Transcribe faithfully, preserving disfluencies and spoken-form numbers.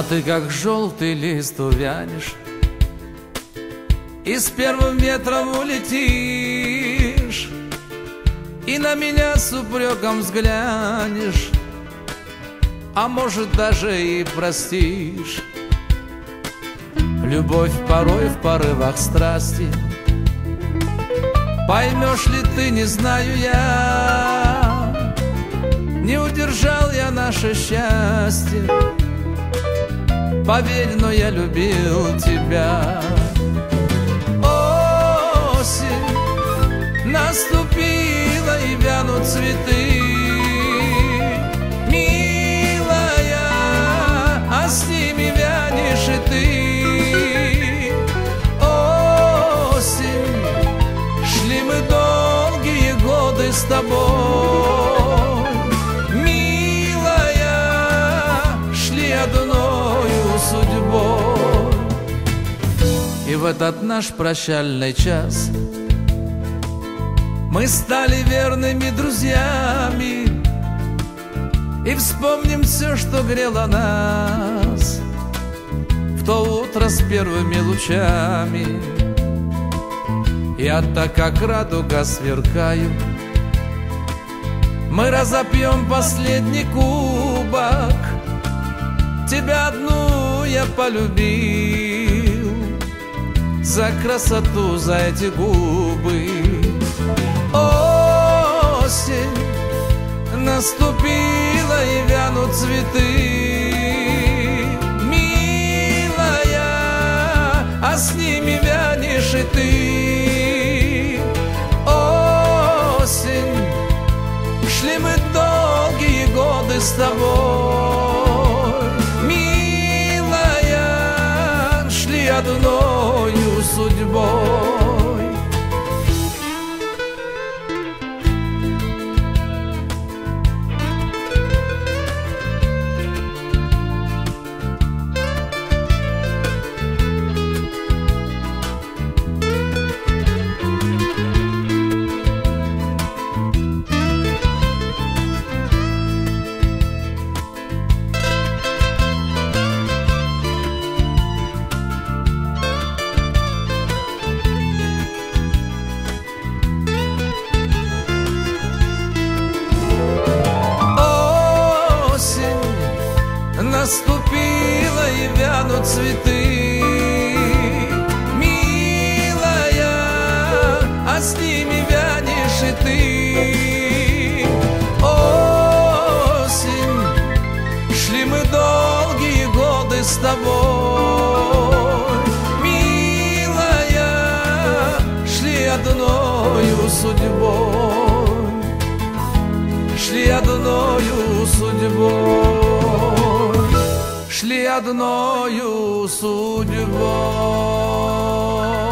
А ты как желтый лист увянешь и с первым ветром улетишь, и на меня с упреком взглянешь, а может даже и простишь. Любовь порой в порывах страсти, поймешь ли ты, не знаю я. Не удержал я наше счастье, поверь, но я любил тебя. Осень наступила, и вянут цветы, милая, а с ними вянешь и ты. Осень, шли мы долгие годы с тобой, милая, шли одною судьбой. И в этот наш прощальный час мы стали верными друзьями, и вспомним все, что грело нас в то утро с первыми лучами. Я-то как радуга сверкаю, мы разопьем последний кубок. Тебя одну я полюбил за красоту, за эти губы. Осень наступила, и вянут цветы, милая, а с ними вянешь и ты. Осень, шли мы долгие годы с тобой, милая, шли одною судьбой. Наступила, и вянут цветы, милая, а с ними вянешь и ты. Осень, шли мы долгие годы с тобой, милая, шли одною судьбой, шли одною судьбой, шли одною судьбой.